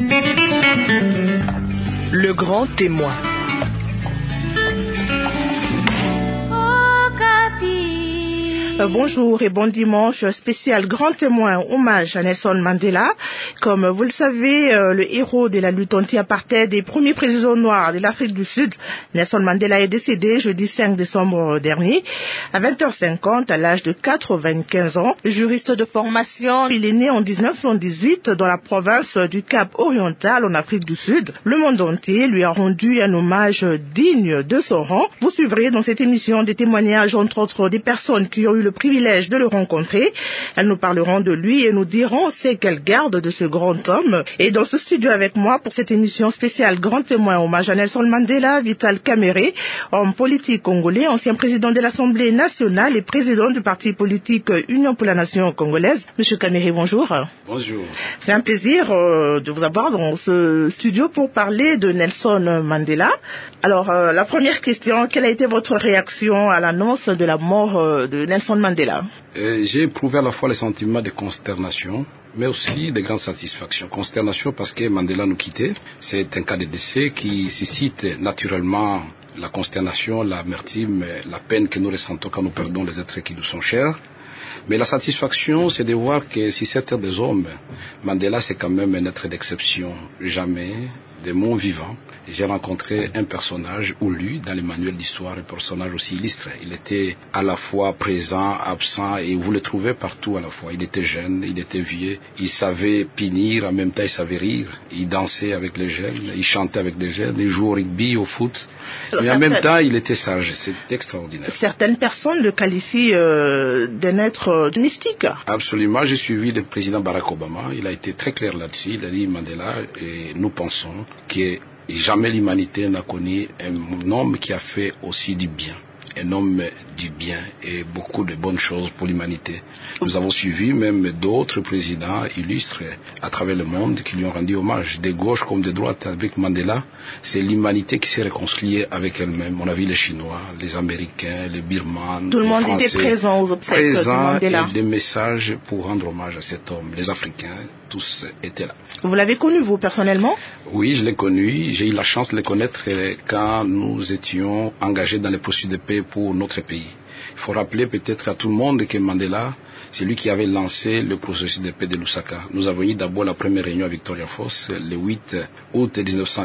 Le grand témoin. Bonjour et bon dimanche spécial grand témoin hommage à Nelson Mandela. Comme vous le savez, le héros de la lutte anti-apartheid et premier président noir de l'Afrique du Sud, Nelson Mandela est décédé jeudi 5 décembre dernier à 20h50 à l'âge de 95 ans. Juriste de formation, il est né en 1918 dans la province du Cap Oriental en Afrique du Sud. Le monde entier lui a rendu un hommage digne de son rang. Vous suivrez dans cette émission des témoignages entre autres des personnes qui ont eu le privilège de le rencontrer. Elles nous parleront de lui et nous diront ce qu'elles gardent de ce grand homme. Et dans ce studio avec moi pour cette émission spéciale Grand Témoin hommage à Nelson Mandela, Vital Kamerhe, homme politique congolais, ancien président de l'Assemblée nationale et président du parti politique Union pour la Nation congolaise. Monsieur Kamerhe, bonjour. Bonjour. C'est un plaisir de vous avoir dans ce studio pour parler de Nelson Mandela. Alors, la première question, quelle a été votre réaction à l'annonce de la mort de Nelson Mandela? J'ai éprouvé à la fois les sentiments de consternation, mais aussi de grande satisfaction. Consternation parce que Mandela nous quittait. C'est un cas de décès qui suscite naturellement la consternation, l'amertume, la peine que nous ressentons quand nous perdons les êtres qui nous sont chers. Mais la satisfaction, c'est de voir que si c'est un des hommes, Mandela c'est quand même un être d'exception. Jamais, de mon vivant, j'ai rencontré un personnage ou lu dans les manuels d'histoire, un personnage aussi illustre. Il était à la fois présent, absent, et vous le trouvez partout à la fois. Il était jeune, il était vieux, il savait punir, en même temps il savait rire, il dansait avec les jeunes, il chantait avec les jeunes, il jouait au rugby, au foot, mais en même temps il était sage, c'est extraordinaire. Certaines personnes le qualifient d'un être mystique. Absolument, j'ai suivi le président Barack Obama, il a été très clair là-dessus, il a dit Mandela, et nous pensons que jamais l'humanité n'a connu un homme qui a fait aussi du bien. Un homme du bien et beaucoup de bonnes choses pour l'humanité. Nous avons suivi même d'autres présidents illustres à travers le monde qui lui ont rendu hommage, de gauche comme de droite. Avec Mandela, c'est l'humanité qui s'est réconciliée avec elle-même. On a vu les Chinois, les Américains, les Birmans, tout le monde Français, était présent aux obsèques de Mandela. Et des messages pour rendre hommage à cet homme. Les Africains, tous étaient là. Vous l'avez connu, vous, personnellement? Oui, je l'ai connu. J'ai eu la chance de le connaître quand nous étions engagés dans les processus de paix pour notre pays. Il faut rappeler peut-être à tout le monde que Mandela, c'est lui qui avait lancé le processus de paix de Lusaka. Nous avons eu d'abord la première réunion à Victoria Falls le 8 août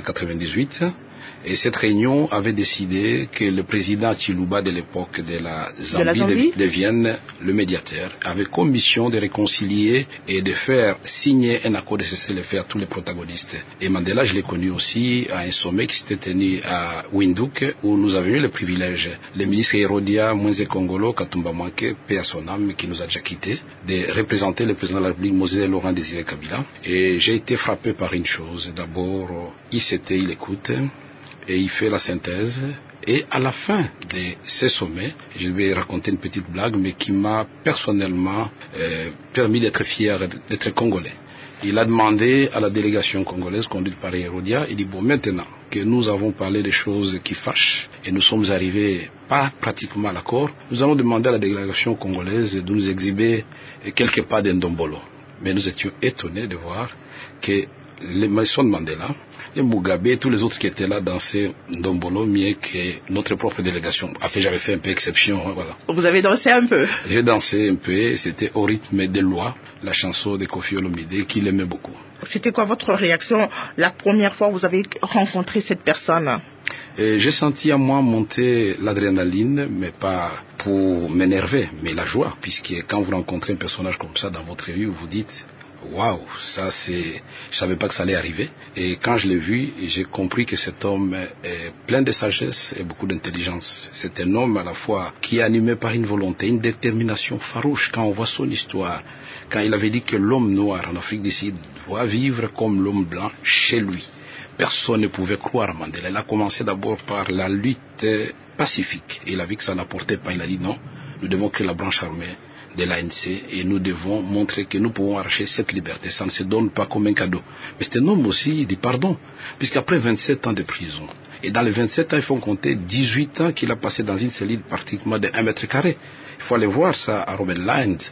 1998. Et cette réunion avait décidé que le président Chiluba de l'époque de la Zambie devienne le médiateur, avec comme mission de réconcilier et de faire signer un accord de cessez-le-feu à tous les protagonistes. Et Mandela, je l'ai connu aussi à un sommet qui s'était tenu à Windhoek, où nous avions eu le privilège, le ministre Herodia Mwenze Kongolo Katumba Mwanke, paix à son âme, qui nous a déjà quittés, de représenter le président de la République, Moses Laurent Désiré Kabila. Et j'ai été frappé par une chose. D'abord, il écoute, et il fait la synthèse. Et à la fin de ce sommet, je vais raconter une petite blague, mais qui m'a personnellement permis d'être fier d'être congolais. Il a demandé à la délégation congolaise conduite par Herodia, il dit bon, maintenant que nous avons parlé des choses qui fâchent et nous sommes arrivés pas pratiquement à l'accord, nous allons demander à la délégation congolaise de nous exhiber quelques pas d'Ndombolo. Mais nous étions étonnés de voir que Nelson Mandela et Mugabe et tous les autres qui étaient là dansaient Ndombolo mieux que notre propre délégation. Enfin, j'avais fait un peu exception, voilà. Vous avez dansé un peu? J'ai dansé un peu, c'était au rythme de Loi, la chanson de Koffi Olomide, qu'il aimait beaucoup. C'était quoi votre réaction la première fois que vous avez rencontré cette personne? J'ai senti à moi monter l'adrénaline, mais pas pour m'énerver, mais la joie, puisque quand vous rencontrez un personnage comme ça dans votre vie, vous vous dites waouh, ça c'est, je savais pas que ça allait arriver. Et quand je l'ai vu, j'ai compris que cet homme est plein de sagesse et beaucoup d'intelligence. C'est un homme à la fois qui est animé par une volonté, une détermination farouche. Quand on voit son histoire, quand il avait dit que l'homme noir en Afrique du Sud doit vivre comme l'homme blanc chez lui. Personne ne pouvait croire à Mandela. Il a commencé d'abord par la lutte pacifique. Il a vu que ça n'apportait pas. Il a dit non, nous devons créer la branche armée de l'ANC et nous devons montrer que nous pouvons arracher cette liberté. Ça ne se donne pas comme un cadeau. Mais c'est un homme aussi, il dit pardon, puisqu'après 27 ans de prison, et dans les 27 ans, il faut compter 18 ans qu'il a passé dans une cellule pratiquement de 1 mètre carré. Il faut aller voir ça à Robben Island.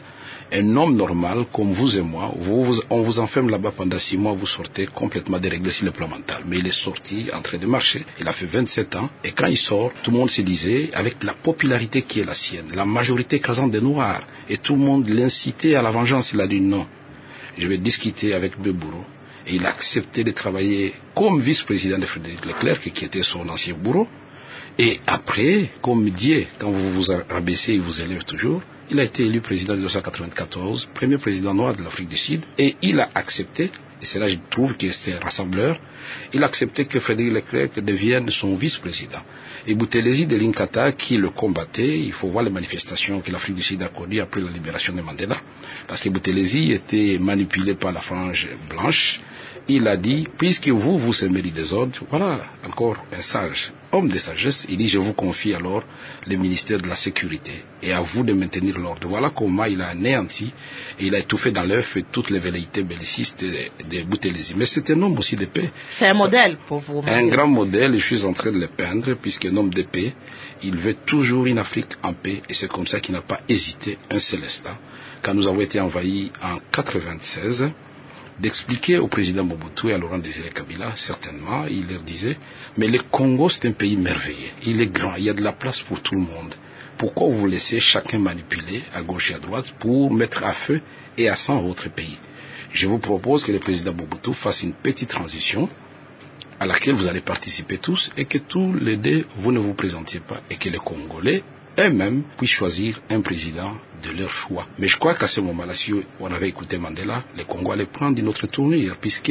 Un homme normal, comme vous et moi, on vous enferme là-bas pendant 6 mois, vous sortez complètement déréglé sur le plan mental. Mais il est sorti en train de marcher. Il a fait 27 ans. Et quand il sort, tout le monde se disait, avec la popularité qui est la sienne, la majorité écrasante des Noirs, et tout le monde l'incitait à la vengeance, il a dit non. Je vais discuter avec mes bourreaux. Et il a accepté de travailler comme vice-président de Frédéric Leclerc, qui était son ancien bourreau. Et après, comme Dieu, quand vous vous rabaissez, il vous élève toujours. Il a été élu président en 1994, premier président noir de l'Afrique du Sud, et il a accepté, et c'est là que je trouve que c'était un rassembleur, il a accepté que Frédéric Leclerc devienne son vice-président. Et Buthelezi de l'Inkatha, qui le combattait, il faut voir les manifestations que l'Afrique du Sud a connues après la libération de Mandela, parce que Buthelezi était manipulé par la frange blanche. Il a dit, puisque vous semez du désordre, voilà encore un sage, homme de sagesse, il dit, je vous confie alors le ministère de la Sécurité et à vous de maintenir l'ordre. Voilà comment il a anéanti et il a étouffé dans l'œuf toutes les velléités bellicistes de Buthelezi. Mais c'est un homme aussi de paix. C'est un modèle pour vous. Un grand modèle, et je suis en train de le peindre, puisqu'un homme de paix, il veut toujours une Afrique en paix et c'est comme ça qu'il n'a pas hésité un seul instant. Quand nous avons été envahis en 1996, d'expliquer au président Mobutu et à Laurent Désiré Kabila, certainement, il leur disait, mais le Congo c'est un pays merveilleux, il est grand, il y a de la place pour tout le monde. Pourquoi vous laissez chacun manipuler à gauche et à droite pour mettre à feu et à sang votre pays? Je vous propose que le président Mobutu fasse une petite transition à laquelle vous allez participer tous et que tous les deux, vous ne vous présentiez pas et que les Congolais eux-mêmes puissent choisir un président de leur choix. Mais je crois qu'à ce moment-là, si on avait écouté Mandela, les Congolais allaient prendre une autre tournure, puisque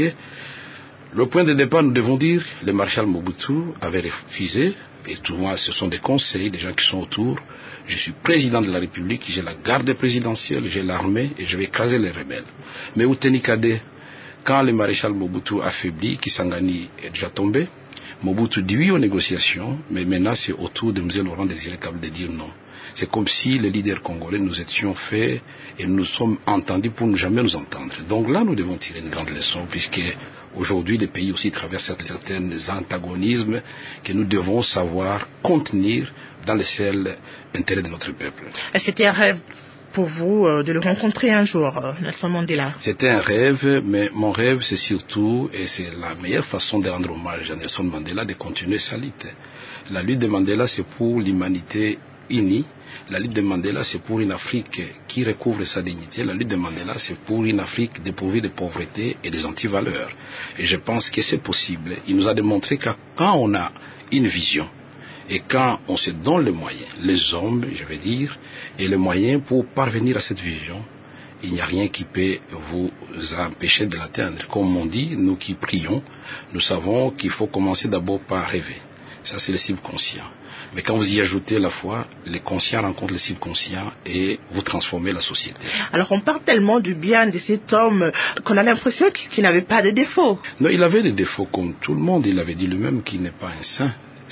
le point de départ, nous devons dire, le maréchal Mobutu avait refusé, et souvent ce sont des conseils, des gens qui sont autour. Je suis président de la République, j'ai la garde présidentielle, j'ai l'armée, et je vais écraser les rebelles. Mais Outeni Kade, quand le maréchal Mobutu affaibli, Kisangani est déjà tombé, Mobutu dit oui aux négociations, mais maintenant c'est au tour de M. Laurent Désiré Kabila de dire non. C'est comme si les leaders congolais nous étions faits et nous sommes entendus pour ne jamais nous entendre. Donc là, nous devons tirer une grande leçon, puisque aujourd'hui, les pays aussi traversent certains antagonismes que nous devons savoir contenir dans le seul intérêt de notre peuple. C'était un rêve pour vous de le rencontrer un jour, Nelson Mandela? C'était un rêve, mais mon rêve c'est surtout, et c'est la meilleure façon de rendre hommage à Nelson Mandela, de continuer sa lutte. La lutte de Mandela c'est pour l'humanité unie, la lutte de Mandela c'est pour une Afrique qui recouvre sa dignité, la lutte de Mandela c'est pour une Afrique dépourvue de pauvreté et des antivaleurs. Et je pense que c'est possible. Il nous a démontré que quand on a une vision, et quand on se donne les moyens, les hommes, je vais dire, et les moyens pour parvenir à cette vision, il n'y a rien qui peut vous empêcher de l'atteindre. Comme on dit, nous qui prions, nous savons qu'il faut commencer d'abord par rêver. Ça, c'est le subconscient. Mais quand vous y ajoutez la foi, le conscient rencontre le subconscient et vous transformez la société. Alors on parle tellement du bien de cet homme qu'on a l'impression qu'il n'avait pas de défauts. Non, il avait des défauts comme tout le monde. Il avait dit lui-même qu'il n'est pas un saint.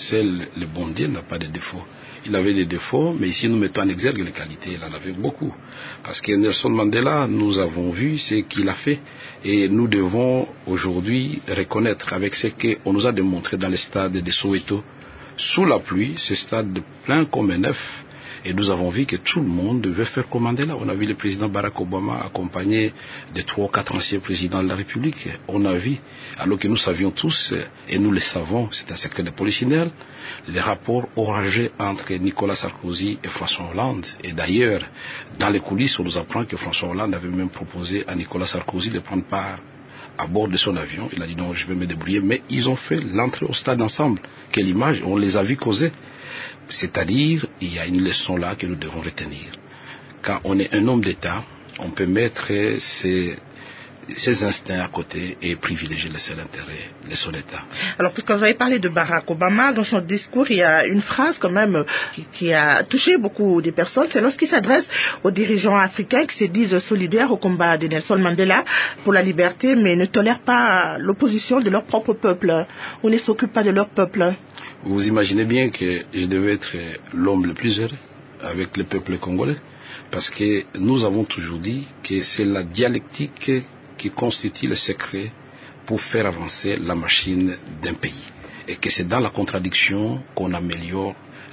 Le bon Dieu n'a pas de défauts. Il avait des défauts, mais ici nous mettons en exergue les qualités. Il en avait beaucoup. Parce que Nelson Mandela, nous avons vu ce qu'il a fait. Et nous devons aujourd'hui reconnaître avec ce qu'on nous a démontré dans le stade de Soweto. Sous la pluie, ce stade plein comme un œuf. Et nous avons vu que tout le monde devait faire comme Mandela. On a vu le président Barack Obama accompagné de 3 ou 4 anciens présidents de la République. On a vu, alors que nous savions tous, et nous le savons, c'est un secret de polichinelle, les rapports orageux entre Nicolas Sarkozy et François Hollande. Et d'ailleurs, dans les coulisses, on nous apprend que François Hollande avait même proposé à Nicolas Sarkozy de prendre part à bord de son avion. Il a dit non, je vais me débrouiller. Mais ils ont fait l'entrée au stade ensemble. Quelle image, on les a vus causer. C'est-à-dire, il y a une leçon là que nous devons retenir. Quand on est un homme d'État, on peut mettre ses instincts à côté et privilégier le seul intérêt de son État. Alors, puisque vous avez parlé de Barack Obama, dans son discours, il y a une phrase quand même qui a touché beaucoup de personnes. C'est lorsqu'il s'adresse aux dirigeants africains qui se disent solidaires au combat de Nelson Mandela pour la liberté, mais ne tolèrent pas l'opposition de leur propre peuple, ou ne s'occupent pas de leur peuple. Vous imaginez bien que je devais être l'homme le plus heureux avec le peuple congolais, parce que nous avons toujours dit que c'est la dialectique qui constitue le secret pour faire avancer la machine d'un pays, et que c'est dans la contradiction qu'on améliore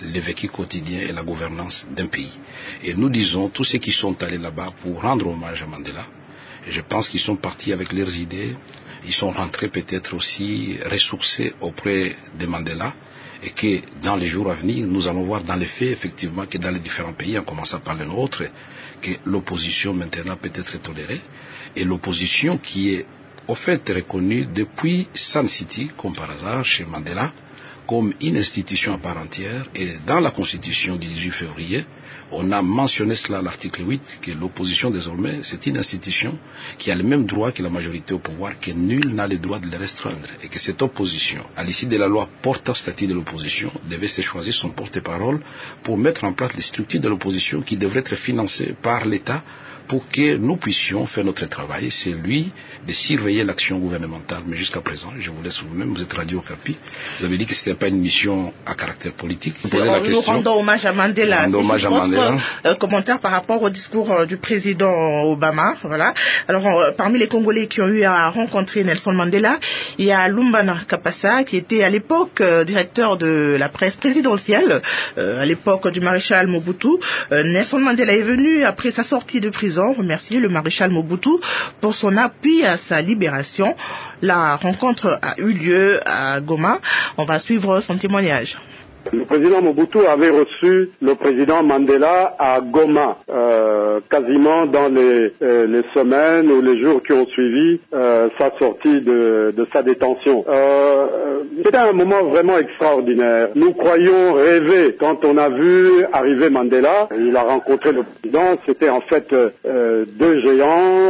le vécu quotidien et la gouvernance d'un pays. Et nous disons, tous ceux qui sont allés là-bas pour rendre hommage à Mandela, je pense qu'ils sont partis avec leurs idées, ils sont rentrés peut-être aussi ressourcés auprès de Mandela, et que dans les jours à venir, nous allons voir dans les faits, effectivement, que dans les différents pays, en commençant par le nôtre, que l'opposition maintenant peut être tolérée, et l'opposition qui est au fait reconnue depuis Sun City, comme par hasard, chez Mandela, comme une institution à part entière, et dans la Constitution du 18 février, on a mentionné cela à l'article 8, que l'opposition désormais, c'est une institution qui a le même droit que la majorité au pouvoir, que nul n'a le droit de le restreindre, et que cette opposition, à l'issue de la loi portant statut de l'opposition, devait se choisir son porte-parole pour mettre en place les structures de l'opposition qui devraient être financées par l'État pour que nous puissions faire notre travail, c'est lui de surveiller l'action gouvernementale. Mais jusqu'à présent, je vous laisse vous-même, vous êtes Radio Okapi, vous avez dit que ce n'était pas une mission à caractère politique. Nous rendons hommage à Mandela. Commentaire par rapport au discours du président Obama. Voilà. Alors, parmi les Congolais qui ont eu à rencontrer Nelson Mandela, il y a Lumbana Kapasa, qui était à l'époque directeur de la presse présidentielle, à l'époque du maréchal Mobutu. Nelson Mandela est venu, après sa sortie de prison, remercier le maréchal Mobutu pour son appui à sa libération. La rencontre a eu lieu à Goma. On va suivre son témoignage. Le président Mobutu avait reçu le président Mandela à Goma, quasiment dans les semaines ou les jours qui ont suivi sa sortie de sa détention. C'était un moment vraiment extraordinaire. Nous croyions rêver quand on a vu arriver Mandela. Il a rencontré le président. C'était en fait deux géants.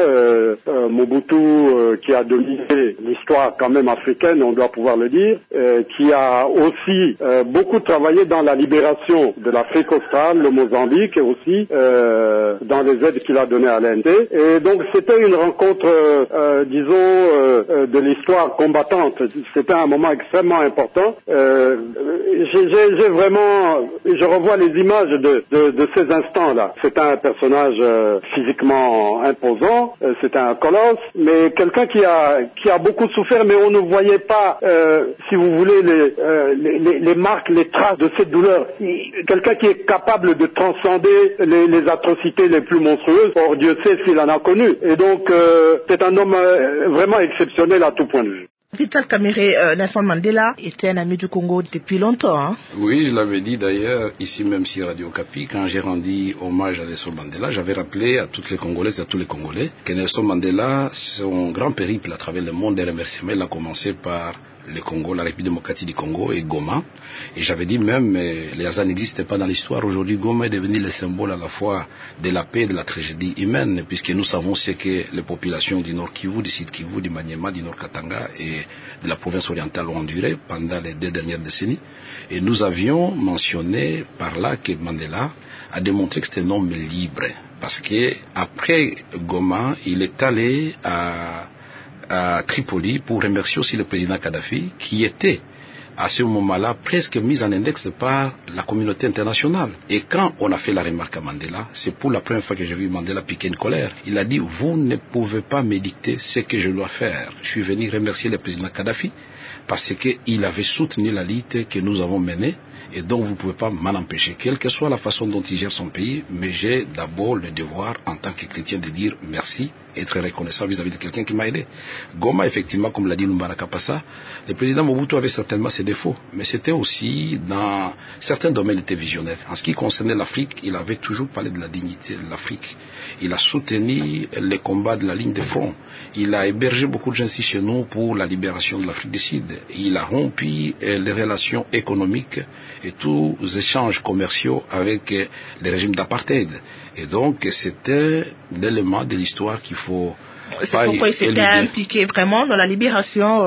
Mobutu qui a dominé l'histoire quand même africaine, on doit pouvoir le dire, qui a aussi beaucoup travaillé dans la libération de l'Afrique australe, le Mozambique et aussi dans les aides qu'il a données à l'AND. Et donc c'était une rencontre, de l'histoire combattante. C'était un moment extrêmement important. J'ai vraiment, je revois les images de ces instants-là. C'est un personnage physiquement imposant, c'est un colosse, mais quelqu'un qui a beaucoup souffert, mais on ne voyait pas, si vous voulez, les marques, les traces de cette douleur. Quelqu'un qui est capable de transcender les atrocités les plus monstrueuses. Or, Dieu sait s'il en a connu. Et donc, c'est un homme vraiment exceptionnel à tout point de vue. Vital Kamerhe, Nelson Mandela était un ami du Congo depuis longtemps. Hein? Oui, je l'avais dit d'ailleurs, ici même sur Radio Okapi, quand j'ai rendu hommage à Nelson Mandela, j'avais rappelé à toutes les Congolaises et à tous les Congolais que Nelson Mandela, son grand périple à travers le monde des remerciements, il a commencé par le Congo, la République démocratique du Congo et Goma. Et j'avais dit même, les hasards n'existaient pas dans l'histoire. Aujourd'hui, Goma est devenu le symbole à la fois de la paix et de la tragédie humaine, puisque nous savons ce que les populations du Nord Kivu, du Sud Kivu, du Maniema, du Nord Katanga et de la province orientale ont enduré pendant les 2 dernières décennies. Et nous avions mentionné par là que Mandela a démontré que c'était un homme libre. Parce que après Goma, il est allé à Tripoli pour remercier aussi le président Kadhafi qui était à ce moment-là presque mis en index par la communauté internationale. Et quand on a fait la remarque à Mandela, c'est pour la première fois que j'ai vu Mandela piquer une colère. Il a dit, vous ne pouvez pas me dicter ce que je dois faire. Je suis venu remercier le président Kadhafi parce qu'il avait soutenu la lutte que nous avons menée et donc vous ne pouvez pas m'en empêcher, quelle que soit la façon dont il gère son pays, mais j'ai d'abord le devoir en tant que chrétien de dire merci, être reconnaissant vis-à-vis de quelqu'un qui m'a aidé. Goma, effectivement, comme l'a dit Lumbana Kapasa, le président Mobutu avait certainement ses défauts, mais c'était aussi dans certains domaines, il était visionnaire. En ce qui concernait l'Afrique, il avait toujours parlé de la dignité de l'Afrique. Il a soutenu les combats de la ligne de front. Il a hébergé beaucoup de gens ici chez nous pour la libération de l'Afrique du Sud. Il a rompu les relations économiques et tous les échanges commerciaux avec les régimes d'apartheid. Et donc, c'était un élément de l'histoire qu'il faut... C'est pourquoi il s'était impliqué vraiment dans la libération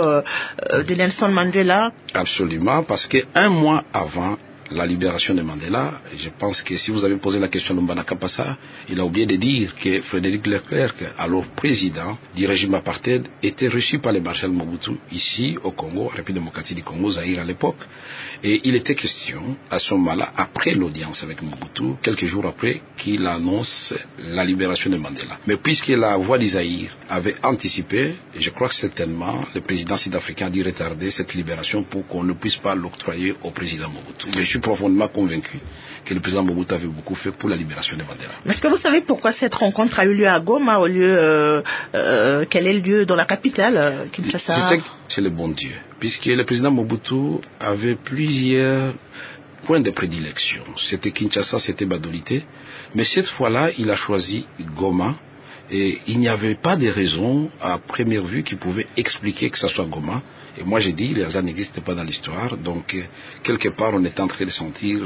de Nelson Mandela. Absolument, parce qu'un mois avant la libération de Mandela, je pense que si vous avez posé la question à Lumbana Kapasa, il a oublié de dire que Frédéric Leclerc, alors président du régime apartheid, était reçu par le maréchal Mobutu ici au Congo, République démocratique du Congo, Zaïre à l'époque. Et il était question, à ce moment-là, après l'audience avec Mobutu, quelques jours après, qu'il annonce la libération de Mandela. Mais puisque la voix d'Isaïr avait anticipé, je crois que certainement, le président sud-africain a dû retarder cette libération pour qu'on ne puisse pas l'octroyer au président Mobutu. Mais suis profondément convaincu que le président Mobutu avait beaucoup fait pour la libération de Mandela. Mais est-ce que vous savez pourquoi cette rencontre a eu lieu à Goma au lieu quel est le lieu dans la capitale, Kinshasa? Je sais que c'est le bon Dieu, puisque le président Mobutu avait plusieurs points de prédilection. C'était Kinshasa, c'était Badolité, mais cette fois-là, il a choisi Goma. Et il n'y avait pas de raison à première vue qui pouvait expliquer que ça soit Goma. Et moi j'ai dit, les hasards n'existent pas dans l'histoire, donc quelque part on est en train de sentir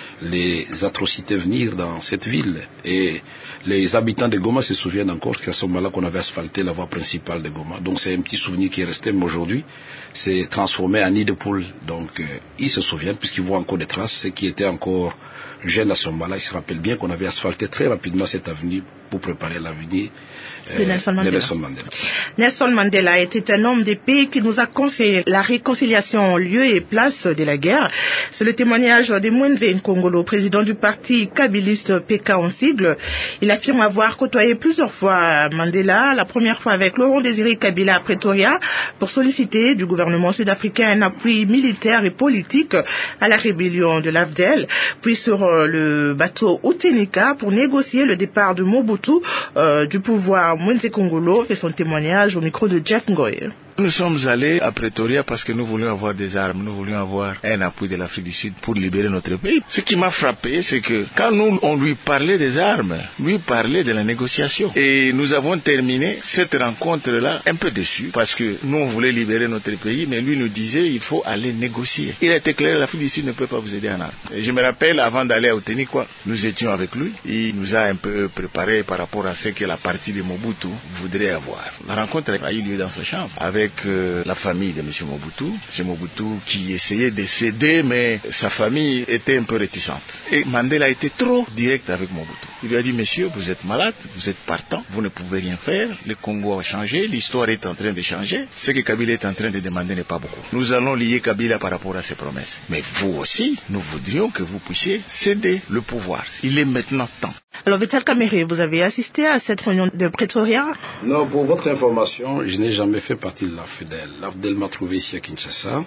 les atrocités venir dans cette ville. Et les habitants de Goma se souviennent encore qu'à ce moment-là qu'on avait asphalté la voie principale de Goma. Donc c'est un petit souvenir qui est resté, mais aujourd'hui c'est transformé en nid de poule. Donc ils se souviennent puisqu'ils voient encore des traces, ceux qui étaient encore jeunes à ce moment-là, ils se rappellent bien qu'on avait asphalté très rapidement cette avenue pour préparer l'avenir de Nelson Mandela. Nelson Mandela était un homme de paix qui nous a conseillé la réconciliation en lieu et place de la guerre. C'est le témoignage de Mwenze Nkongolo, président du parti kabiliste PK en sigle. Il affirme avoir côtoyé plusieurs fois Mandela, la première fois avec Laurent Désiré Kabila à Pretoria, pour solliciter du gouvernement sud-africain un appui militaire et politique à la rébellion de l'AFDEL, puis sur le bateau Utenika pour négocier le départ de Mobutu du pouvoir. Mwenze Nkongolo fait son témoignage au micro de Jeff Ngoy. Nous sommes allés à Pretoria parce que nous voulions avoir des armes, nous voulions avoir un appui de l'Afrique du Sud pour libérer notre pays. Ce qui m'a frappé, c'est que quand on lui parlait des armes, lui parlait de la négociation. Et nous avons terminé cette rencontre-là un peu déçus parce que nous on voulait libérer notre pays, mais lui nous disait il faut aller négocier. Il était clair, l'Afrique du Sud ne peut pas vous aider en armes. Et je me rappelle, avant d'aller à Utenikwa, nous étions avec lui. Il nous a un peu préparé par rapport à ce que la partie de Mobutu voudrait avoir. La rencontre a eu lieu dans sa chambre avec la famille de M. Mobutu. M. Mobutu qui essayait de céder, mais sa famille était un peu réticente. Et Mandela était trop direct avec Mobutu. Il lui a dit, monsieur, vous êtes malade, vous êtes partant, vous ne pouvez rien faire, le Congo a changé, l'histoire est en train de changer. Ce que Kabila est en train de demander n'est pas beaucoup. Nous allons lier Kabila par rapport à ses promesses. Mais vous aussi, nous voudrions que vous puissiez céder le pouvoir. Il est maintenant temps. Alors, Vital Kamere, vous avez assisté à cette réunion de Pretoria? Non, pour votre information, je n'ai jamais fait partie de l'AFDEL. L'AFDEL m'a trouvé ici à Kinshasa.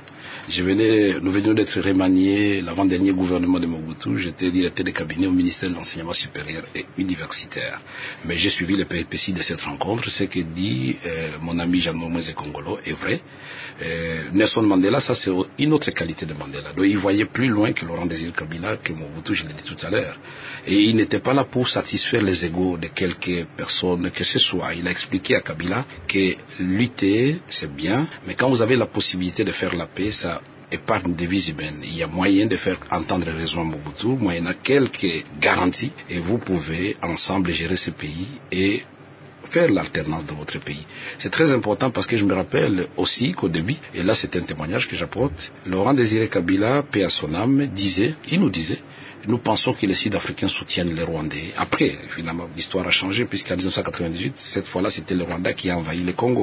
Nous venions d'être remaniés l'avant-dernier gouvernement de Mobutu. J'étais directeur de cabinet au ministère de l'Enseignement supérieur et universitaire. Mais j'ai suivi les péripéties de cette rencontre. Ce que dit mon ami Jean-Mwenze Nkongolo est vrai. Nelson Mandela, ça c'est une autre qualité de Mandela. Donc il voyait plus loin que Laurent Désiré Kabila, que Mobutu, je l'ai dit tout à l'heure. Et il n'était pas là pour satisfaire les égos de quelques personnes que ce soit. Il a expliqué à Kabila que lutter, c'est bien, mais quand vous avez la possibilité de faire la paix, ça épargne des vies humaines. Il y a moyen de faire entendre raison à Mobutu, moyennant quelques garanties, et vous pouvez ensemble gérer ce pays et faire l'alternance de votre pays. C'est très important parce que je me rappelle aussi qu'au début, et là c'est un témoignage que j'apporte, Laurent Désiré Kabila, paix à son âme, il nous disait, nous pensons que les Sud-Africains soutiennent les Rwandais. Après, finalement, l'histoire a changé puisqu'en 1998, cette fois-là, c'était le Rwanda qui a envahi le Congo.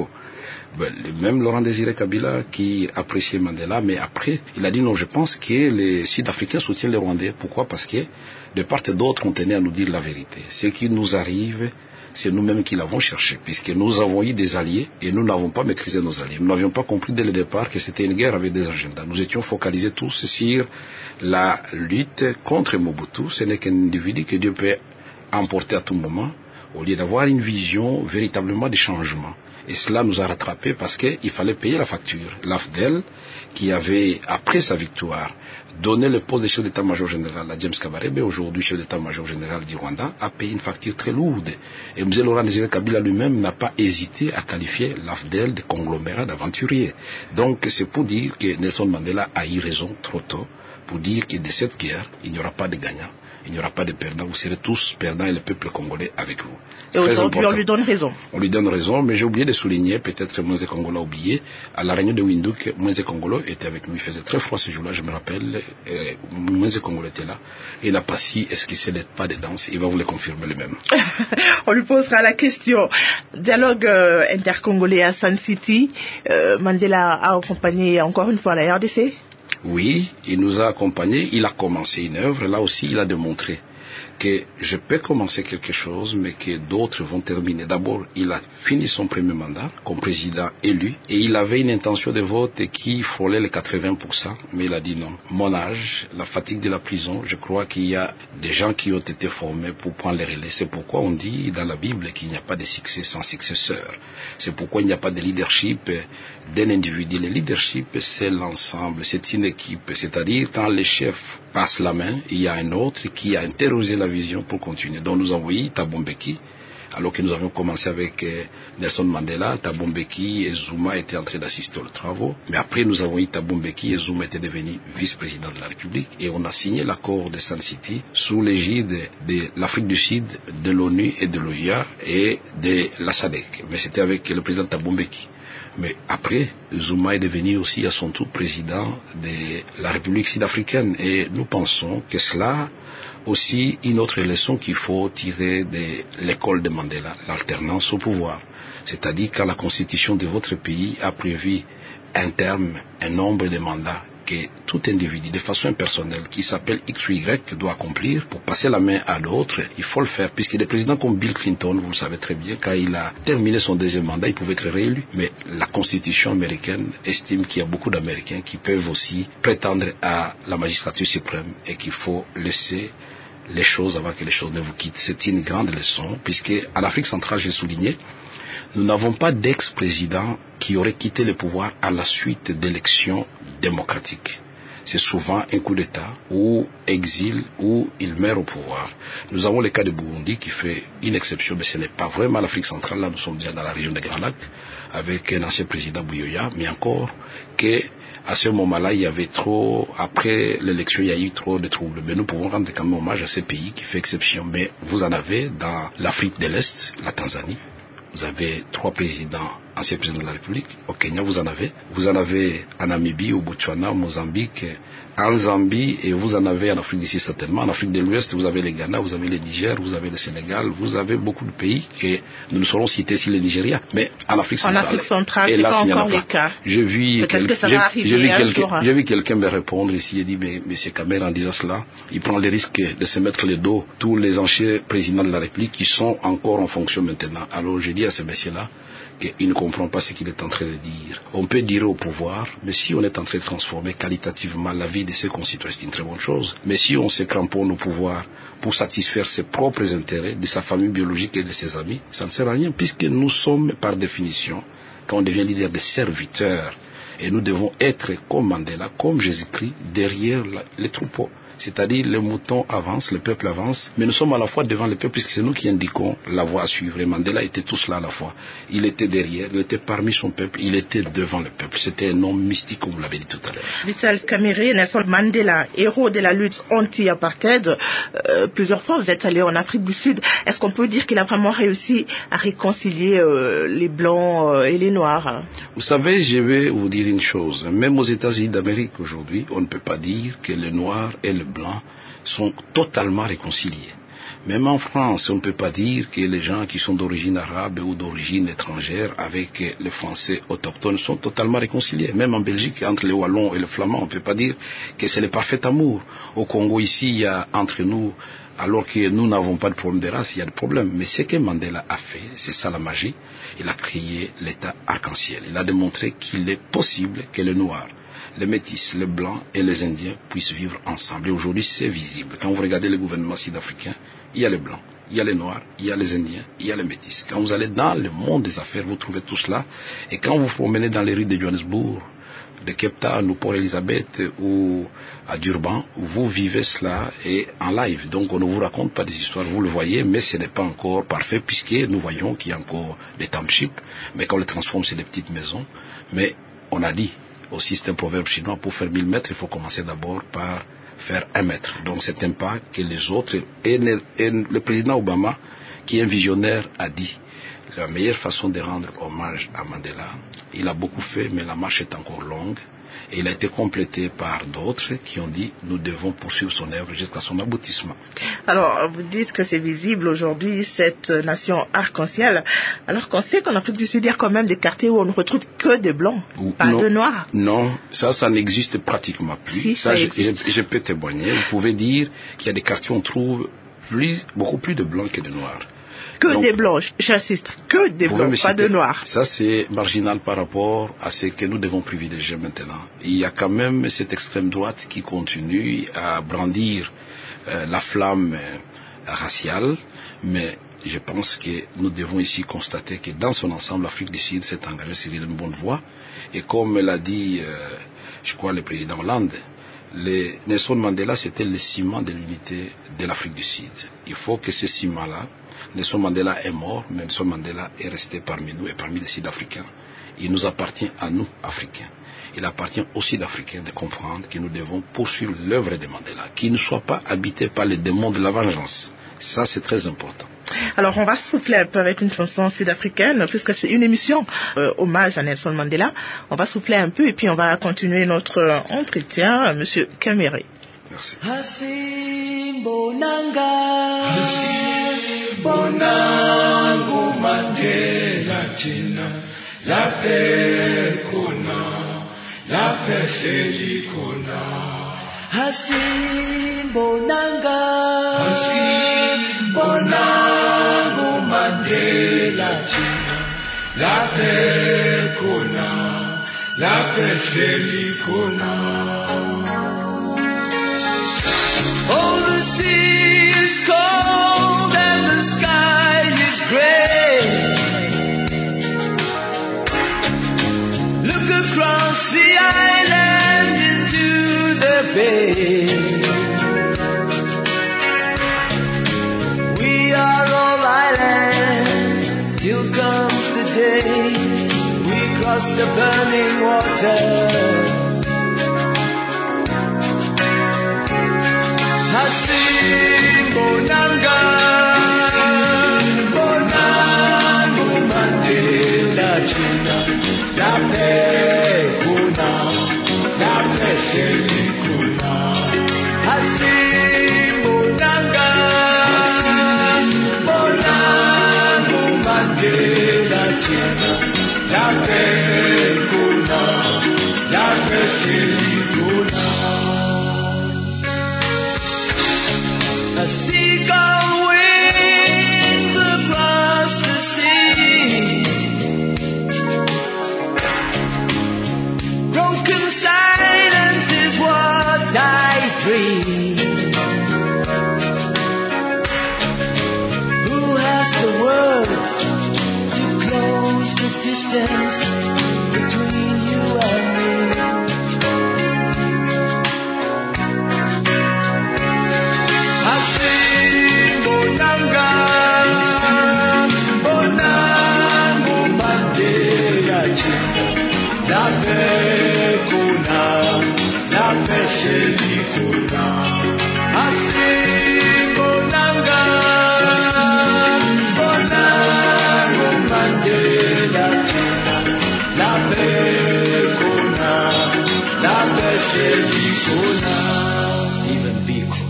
Même Laurent Désiré Kabila qui appréciait Mandela, mais après, il a dit non, je pense que les Sud-Africains soutiennent les Rwandais. Pourquoi? Parce que de part et d'autre, on tenait à nous dire la vérité. Ce qui nous arrive, c'est nous-mêmes qui l'avons cherché, puisque nous avons eu des alliés et nous n'avons pas maîtrisé nos alliés. Nous n'avions pas compris dès le départ que c'était une guerre avec des agendas. Nous étions focalisés tous sur la lutte contre Mobutu. Ce n'est qu'un individu que Dieu peut emporter à tout moment, au lieu d'avoir une vision véritablement de changement. Et cela nous a rattrapés parce qu'il fallait payer la facture. L'AFDEL, qui avait, après sa victoire, donné le poste de chef d'état-major général à James Kabarebe, aujourd'hui chef d'état-major général du Rwanda, a payé une facture très lourde. Et M. Laurent Désiré Kabila lui-même n'a pas hésité à qualifier l'AFDEL de conglomérat d'aventuriers. Donc c'est pour dire que Nelson Mandela a eu raison trop tôt, pour dire que de cette guerre, il n'y aura pas de gagnants. Il n'y aura pas de perdants, vous serez tous perdants et le peuple congolais avec vous. Et aujourd'hui, on lui donne raison. On lui donne raison, mais j'ai oublié de souligner, peut-être Mwenze Nkongolo a oublié, à la réunion de Windhoek, Mwenze Nkongolo était avec nous, il faisait très froid ce jour-là, je me rappelle, Mwenze Nkongolo était là, et il n'a pas si esquissé les pas de danse, il va vous le confirmer lui-même. On lui posera la question. Dialogue intercongolais à Sun City, Mandela a accompagné encore une fois la RDC? Oui, il nous a accompagnés, il a commencé une œuvre, là aussi il a démontré que je peux commencer quelque chose, mais que d'autres vont terminer. D'abord, il a fini son premier mandat comme président élu, et il avait une intention de vote qui frôlait les 80%, mais il a dit non. Mon âge, la fatigue de la prison, je crois qu'il y a des gens qui ont été formés pour prendre les relais. C'est pourquoi on dit dans la Bible qu'il n'y a pas de succès sans successeur. C'est pourquoi il n'y a pas de leadership d'un individu. Le leadership, c'est l'ensemble, c'est une équipe. C'est-à-dire, quand les chefs passent la main, il y a un autre qui a interrogé la vision pour continuer. Donc nous avons eu Thabo Mbeki, alors que nous avions commencé avec Nelson Mandela. Thabo Mbeki et Zuma étaient en train d'assister aux travaux. Mais après, nous avons eu Thabo Mbeki et Zuma était devenu vice-président de la République. Et on a signé l'accord de Sun City sous l'égide de l'Afrique du Sud, de l'ONU et de l'OIA et de la SADC. Mais c'était avec le président Thabo Mbeki. Mais après, Zuma est devenu aussi à son tour président de la République sud-africaine. Et nous pensons que cela aussi une autre leçon qu'il faut tirer de l'école de Mandela, l'alternance au pouvoir. C'est-à-dire quand la constitution de votre pays a prévu un terme, un nombre de mandats que tout individu, de façon impersonnelle, qui s'appelle X ou Y, doit accomplir pour passer la main à l'autre, il faut le faire. Puisque des présidents comme Bill Clinton, vous le savez très bien, quand il a terminé son deuxième mandat, il pouvait être réélu. Mais la Constitution américaine estime qu'il y a beaucoup d'Américains qui peuvent aussi prétendre à la magistrature suprême et qu'il faut laisser les choses avant que les choses ne vous quittent. C'est une grande leçon, puisque en Afrique centrale, j'ai souligné, nous n'avons pas d'ex-président qui aurait quitté le pouvoir à la suite d'élections démocratiques. C'est souvent un coup d'État ou exil ou il meurt au pouvoir. Nous avons le cas de Burundi qui fait une exception, mais ce n'est pas vraiment l'Afrique centrale. Là, nous sommes déjà dans la région des Grands Lacs avec un ancien président Buyoya, mais encore que à ce moment-là, il y avait trop, après l'élection, il y a eu trop de troubles. Mais nous pouvons rendre quand même hommage à ces pays qui fait exception. Mais vous en avez dans l'Afrique de l'Est, la Tanzanie. Vous avez 3 présidents, anciens présidents de la République. Au Kenya, vous en avez. Vous en avez en Namibie, au Botswana, au Mozambique, en Zambie, et vous en avez en Afrique d'ici certainement. En Afrique de l'Ouest, vous avez le Ghana, vous avez le Niger, vous avez le Sénégal, vous avez beaucoup de pays que nous ne saurons citer ici le Nigeria. Mais en Afrique centrale, c'est pas encore le cas. J'ai vu quelqu'un me répondre ici et dit, mais M. Kamer, en disant cela, il prend le risque de se mettre le dos tous les anciens présidents de la République qui sont encore en fonction maintenant. Alors je dis à ce monsieur-là qu'il ne comprend pas ce qu'il est en train de dire. On peut dire au pouvoir, mais si on est en train de transformer qualitativement la vie de ses concitoyens, c'est une très bonne chose. Mais si on se cramponne au pouvoir pour satisfaire ses propres intérêts, de sa famille biologique et de ses amis, ça ne sert à rien, puisque nous sommes, par définition, quand on devient leader, des serviteurs. Et nous devons être comme Mandela, comme Jésus-Christ, derrière les troupeaux. C'est-à-dire, les moutons avancent, le peuple avance, mais nous sommes à la fois devant le peuple, puisque c'est nous qui indiquons la voie à suivre. Et Mandela était tout cela à la fois. Il était derrière, il était parmi son peuple, il était devant le peuple. C'était un homme mystique, comme vous l'avez dit tout à l'heure. Vital Kamerhe, Nelson Mandela, héros de la lutte anti-apartheid, plusieurs fois vous êtes allé en Afrique du Sud. Est-ce qu'on peut dire qu'il a vraiment réussi à réconcilier les Blancs et les Noirs? Vous savez, je vais vous dire une chose. Même aux États-Unis d'Amérique aujourd'hui, on ne peut pas dire que les Noirs et les Blancs sont totalement réconciliés. Même en France, on ne peut pas dire que les gens qui sont d'origine arabe ou d'origine étrangère avec les Français autochtones sont totalement réconciliés. Même en Belgique, entre les Wallons et les Flamands, on ne peut pas dire que c'est le parfait amour. Au Congo, ici, il y a entre nous, alors que nous n'avons pas de problème de race, il y a des problèmes. Mais ce que Mandela a fait, c'est ça la magie. Il a créé l'État arc-en-ciel. Il a démontré qu'il est possible que les Noirs, les Métis, les Blancs et les Indiens puissent vivre ensemble. Et aujourd'hui, c'est visible. Quand vous regardez le gouvernement sud-africain, il y a les Blancs, il y a les Noirs, il y a les Indiens, il y a les Métis. Quand vous allez dans le monde des affaires, vous trouvez tout cela. Et quand vous vous promenez dans les rues de Johannesburg, de Cape Town ou Port Elizabeth ou à Durban, vous vivez cela et en live. Donc on ne vous raconte pas des histoires, vous le voyez, mais ce n'est pas encore parfait puisque nous voyons qu'il y a encore des townships, mais quand on les transforme, c'est des petites maisons. Mais on a dit, aussi c'est un proverbe chinois, pour faire 1000 mètres, il faut commencer d'abord par faire 1 mètre. Donc c'est un pas que les autres, et le président Obama, qui est un visionnaire, a dit, la meilleure façon de rendre hommage à Mandela, il a beaucoup fait, mais la marche est encore longue. Et il a été complété par d'autres qui ont dit nous devons poursuivre son œuvre jusqu'à son aboutissement. Alors, vous dites que c'est visible aujourd'hui, cette nation arc-en-ciel, alors qu'on sait qu'en Afrique du Sud, il y a quand même des quartiers où on ne retrouve que des Blancs, pas de Noirs. Non, ça n'existe pratiquement plus. Si, ça je peux témoigner. Vous pouvez dire qu'il y a des quartiers où on trouve beaucoup plus de blancs que de noirs. Donc, des blancs, j'insiste, que des blancs, pas de noirs. Ça, c'est marginal par rapport à ce que nous devons privilégier maintenant. Il y a quand même cette extrême droite qui continue à brandir la flamme raciale, mais je pense que nous devons ici constater que dans son ensemble, l'Afrique du Sud s'est engagée sur une bonne voie. Et comme l'a dit, je crois, le président Hollande, Nelson Mandela, c'était le ciment de l'unité de l'Afrique du Sud. Il faut que ce ciment-là, Nelson Mandela est mort, mais Nelson Mandela est resté parmi nous et parmi les Sud-Africains. Il nous appartient à nous, Africains. Il appartient aux Sud-Africains de comprendre que nous devons poursuivre l'œuvre de Mandela, qu'il ne soit pas habité par les démons de la vengeance. Ça, c'est très important. Alors, on va souffler un peu avec une chanson sud-africaine, puisque c'est une émission hommage à Nelson Mandela. On va souffler un peu et puis on va continuer notre entretien, Monsieur Kamere. Merci. Bonangu Mandela China, la pekuna, la peselikuna. Hasin bonangu Mandela China, la pekuna, la peselikuna. Oh, the sea is cold and the sky is gray. Look across the island into the bay. We are all islands till comes the day we cross the burning water. Bonangu Mandela China, la pekuna, la peselikuna. Bonangu Mandela China, la pekuna, la peselikuna. A seagull wings across the sea. Broken silence is what I dream. Who has the words to close the distance between you and me? Bonangu Mandela China, la pekuna, la peselikuna. Bonangu Mandela China, la pekuna, la peselikuna. Stephen Biko.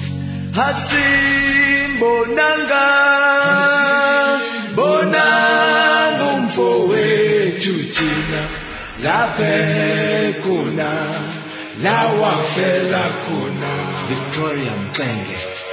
Bonangu mfowethu thina, la pekuna, la wafela kuna. Victoria Mcenge.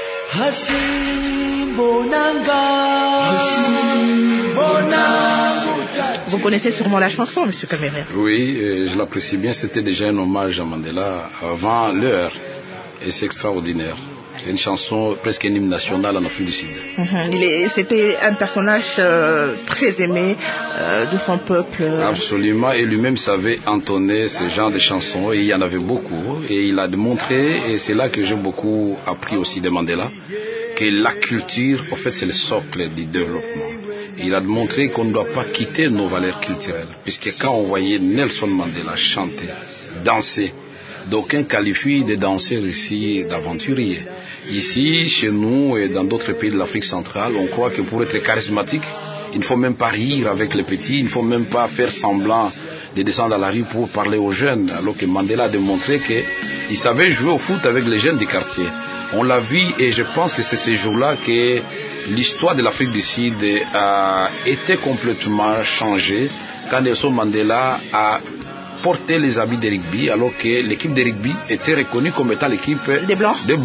Vous connaissez sûrement la chanson, Monsieur Kamere. Oui, je l'apprécie bien. C'était déjà un hommage à Mandela avant l'heure. Et c'est extraordinaire. C'est une chanson, presque un hymne national en Afrique du Sud. C'était un personnage très aimé de son peuple. Absolument, et lui-même savait entonner ce genre de chansons, et il y en avait beaucoup, et il a démontré, et c'est là que j'ai beaucoup appris aussi de Mandela, que la culture, en fait, c'est le socle du développement. Et il a démontré qu'on ne doit pas quitter nos valeurs culturelles, puisque quand on voyait Nelson Mandela chanter, danser, d'aucuns qualifient de danseurs ici d'aventuriers. Ici, chez nous et dans d'autres pays de l'Afrique centrale, on croit que pour être charismatique, il ne faut même pas rire avec les petits, il ne faut même pas faire semblant de descendre à la rue pour parler aux jeunes, alors que Mandela a démontré qu'il savait jouer au foot avec les jeunes du quartier. On l'a vu et je pense que c'est ces jours-là que l'histoire de l'Afrique du Sud a été complètement changée quand Nelson Mandela a porté les habits de rugby alors que l'équipe de rugby était reconnue comme étant l'équipe des Blancs. Des Blancs.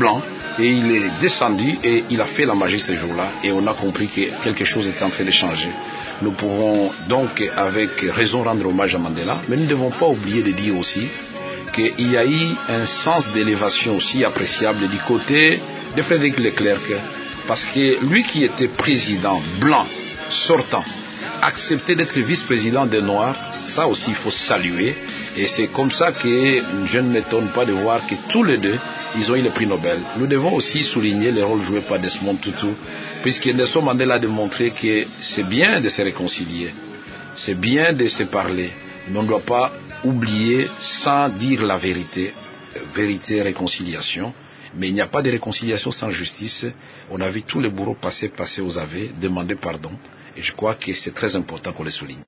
Et il est descendu et il a fait la magie ce jour-là. Et on a compris que quelque chose était en train de changer. Nous pouvons donc avec raison rendre hommage à Mandela, mais nous ne devons pas oublier de dire aussi qu'il y a eu un sens d'élévation aussi appréciable du côté de Frédéric Leclerc, parce que lui qui était président blanc sortant, accepter d'être vice-président des Noirs, ça aussi il faut saluer. Et c'est comme ça que je ne m'étonne pas de voir que tous les deux, ils ont eu le prix Nobel. Nous devons aussi souligner le rôle joué par Desmond Tutu, puisque Nelson Mandela a démontré que c'est bien de se réconcilier, c'est bien de se parler, mais on ne doit pas oublier sans dire la vérité. Vérité, réconciliation. Mais il n'y a pas de réconciliation sans justice. On a vu tous les bourreaux passer aux aveux, demander pardon. Et je crois que c'est très important qu'on les souligne.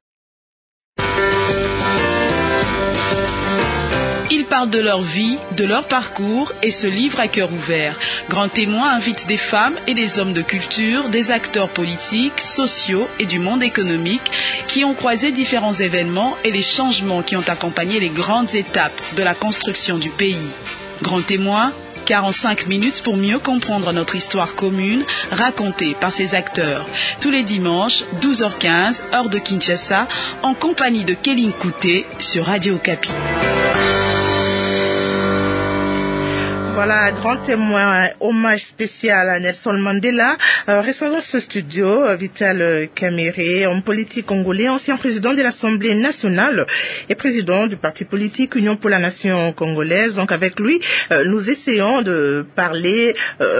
Ils parlent de leur vie, de leur parcours et se livrent à cœur ouvert. Grand Témoin invite des femmes et des hommes de culture, des acteurs politiques, sociaux et du monde économique qui ont croisé différents événements et les changements qui ont accompagné les grandes étapes de la construction du pays. Grand Témoin, 45 minutes pour mieux comprendre notre histoire commune, racontée par ses acteurs. Tous les dimanches, 12h15, heure de Kinshasa, en compagnie de Kéline Kouté sur Radio Okapi. Voilà, Grand Témoin, hommage spécial à Nelson Mandela. Recevons ce studio, Vital Kamerhe, homme politique congolais, ancien président de l'Assemblée nationale et président du parti politique Union pour la Nation congolaise. Donc avec lui, nous essayons de parler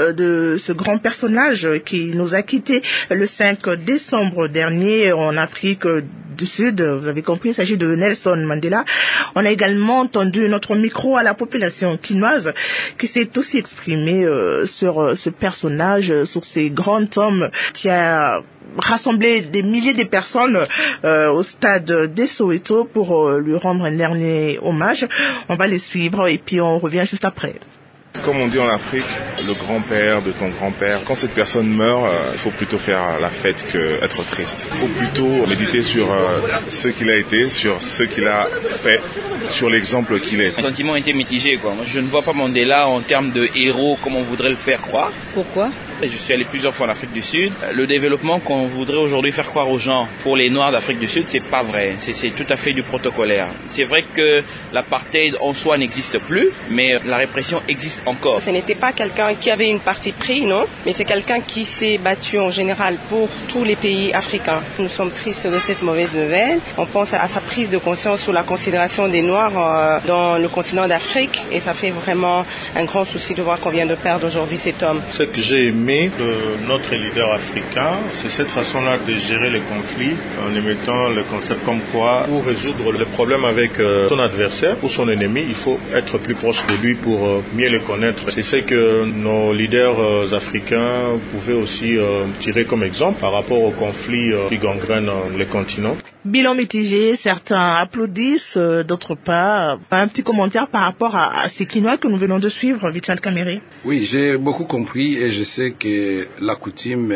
de ce grand personnage qui nous a quittés le 5 décembre dernier en Afrique du Sud. Vous avez compris, il s'agit de Nelson Mandela. On a également tendu notre micro à la population quinoise qui s'est aussi exprimé sur ce personnage, sur ces grands hommes qui a rassemblé des milliers de personnes au stade des Soweto pour lui rendre un dernier hommage. On va les suivre et puis on revient juste après. Comme on dit en Afrique, le grand-père de ton grand-père, quand cette personne meurt, il faut plutôt faire la fête qu'être triste. Il faut plutôt méditer sur ce qu'il a été, sur ce qu'il a fait, sur l'exemple qu'il est. Mon sentiment était mitigé, quoi. Moi, je ne vois pas Mandela en termes de héros comme on voudrait le faire croire. Pourquoi ? Je suis allé plusieurs fois en Afrique du Sud. Le développement qu'on voudrait aujourd'hui faire croire aux gens pour les Noirs d'Afrique du Sud, c'est pas vrai. C'est tout à fait du protocolaire. C'est vrai que l'apartheid en soi n'existe plus, mais la répression existe encore. Ce n'était pas quelqu'un qui avait une partie pris, non, mais c'est quelqu'un qui s'est battu en général pour tous les pays africains. Nous sommes tristes de cette mauvaise nouvelle. On pense à sa prise de conscience sur la considération des Noirs dans le continent d'Afrique et ça fait vraiment un grand souci de voir qu'on vient de perdre aujourd'hui cet homme. Ce que j'ai aimé de notre leader africain, c'est cette façon-là de gérer les conflits en émettant le concept comme quoi pour résoudre le problème avec son adversaire ou son ennemi, il faut être plus proche de lui pour mieux le connaître. C'est ce que nos leaders africains pouvaient aussi tirer comme exemple par rapport aux conflits qui gangrènent le continent. Bilan mitigé, certains applaudissent, d'autres pas. Un petit commentaire par rapport à ces Quinois que nous venons de suivre, Vital Kamerhe. Oui, j'ai beaucoup compris et je sais que la coutume,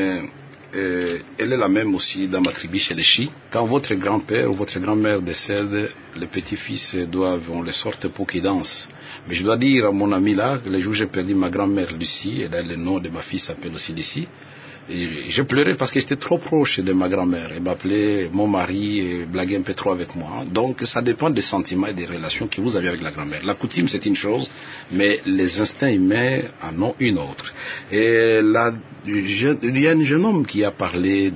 elle est la même aussi dans ma tribu chez les Chi. Quand votre grand-père ou votre grand-mère décède, les petits-fils on les sorte pour qu'ils dansent. Mais je dois dire à mon ami là, le jour où j'ai perdu ma grand-mère Lucie, et là le nom de ma fille s'appelle aussi Lucie, et je pleurais parce que j'étais trop proche de ma grand-mère. Elle m'appelait mon mari et blaguait un peu trop avec moi. Donc ça dépend des sentiments et des relations que vous avez avec la grand-mère. La coutume c'est une chose, mais les instincts humains en ont une autre. Et là, il y a un jeune homme qui a parlé